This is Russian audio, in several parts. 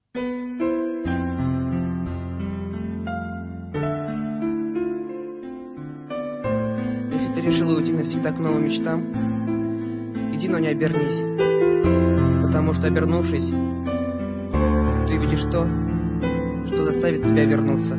Если ты решила уйти навсегда к новым мечтам, иди, но не обернись. Потому что, обернувшись, ты увидишь то, что заставит тебя вернуться.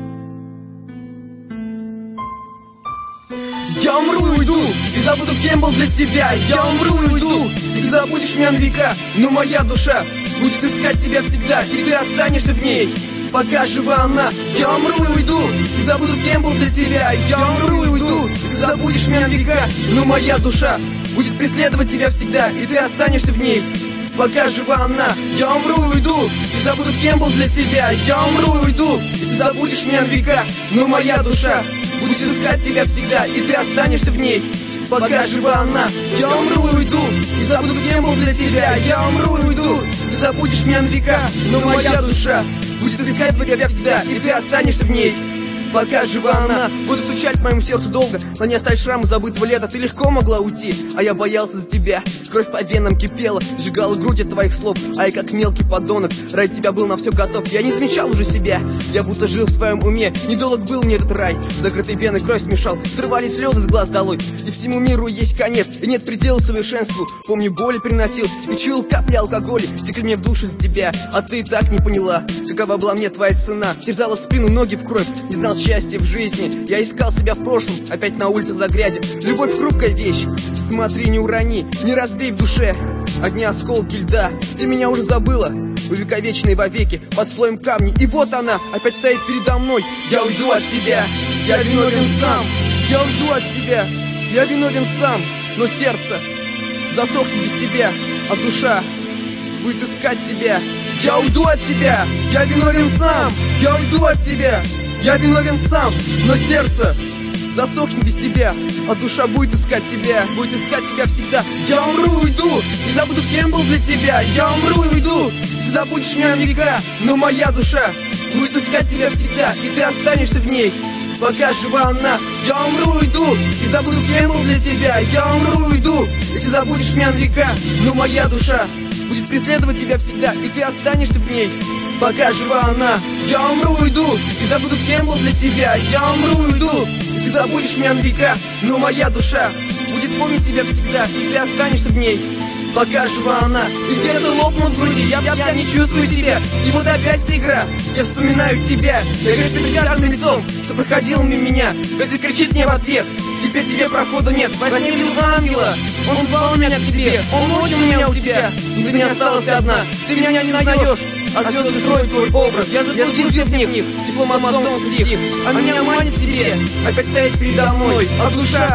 Я умру и уйду, и забуду, кем был для тебя. Я умру и уйду, и ты забудешь меня на века. Но моя душа будет искать тебя всегда, и ты останешься в ней, пока жива она. Я умру и уйду, и забуду, кем был для тебя. Я умру и уйду, и ты забудешь меня на века. Но моя душа будет преследовать тебя всегда, и ты останешься в ней, пока жива она. Я умру и уйду, и забуду, кем был для тебя. Я умру и уйду, и ты забудешь меня на века. Но моя душа будет искать тебя всегда, и ты останешься в ней, пока жива она. Я умру и уйду, и забуду, кем был для тебя. Я умру и уйду, и ты забудешь меня на века. Но моя душа будет искать тебя всегда, и ты останешься в ней, пока жива она. Буду стучать моему сердцу долго, но не оставить шрамы забытого лета. Ты легко могла уйти, а я боялся за тебя. Кровь по венам кипела, сжигала грудь от твоих слов. А я как мелкий подонок, ради тебя был на все готов. Я не замечал уже себя, я будто жил в твоем уме. Недолг был мне этот рай, закрытые вены кровь смешал. Срывались слезы с глаз долой, и всему миру есть конец, и нет предела совершенству. Помню, боли приносил, и чуял капли алкоголя, текли мне в душу за тебя. А ты так не поняла, какова была мне твоя цена. Терзала спину, ноги в кровь, не знал счастья в жизни. Я искал себя в прошлом, опять на улицах за грязи. Любовь хрупкая вещь, смотри, не урони, не разбей в душе одни осколки льда. Ты меня уже забыла, увековеченной вовеки, под слоем камней. И вот она опять стоит передо мной. Я уйду от тебя, я виновен сам. Я уйду от тебя, я виновен сам. Но сердце засохнет без тебя, а душа будет искать тебя. Я уйду от тебя, я виновен сам. Я уйду от тебя, я виновен сам. Но сердце засохнет без тебя, а душа будет искать тебя всегда. Я умру и уйду, и забуду, кем был для тебя. Я умру и уйду, и ты забудешь меня на века. Но моя душа будет искать тебя всегда, и ты останешься в ней, пока жива она. Я умру и уйду, и забуду, кем был для тебя. Я умру и уйду, и ты забудешь меня на века. Но моя душа будет преследовать тебя всегда, и ты останешься в ней, пока жива она. Я умру и уйду, и забуду, кем был для тебя. Я умру и уйду, и ты забудешь меня на века. Но моя душа будет помнить тебя всегда, и ты останешься в ней, пока жива она. И сердце лопнут в груди, я не чувствую себя. И вот опять эта игра, я вспоминаю тебя. Я лишь перед каждым лицом, что проходил мимо меня. Ветер кричит мне в ответ: теперь тебе прохода нет. Во сне видел ангела, он звал меня к себе, он отнял меня у тебя. Но ты не осталась одна, ты меня не найдешь, а звезды кроют твой образ. Я заблудился в них, теплом амазонских стих. А меня манит тебе опять стоять передо мной. А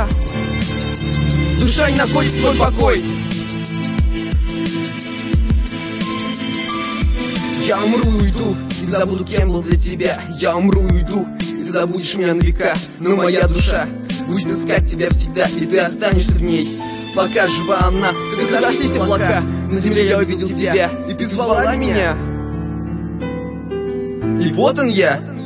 душа не находит свой покой. Я умру и уйду, и забуду, кем был для тебя. Я умру и уйду, и ты забудешь меня на века. Но моя душа будет искать тебя всегда, и ты останешься в ней, пока жива она. Когда разошлись облака, на земле я увидел тебя, и ты звала меня. И вот он я,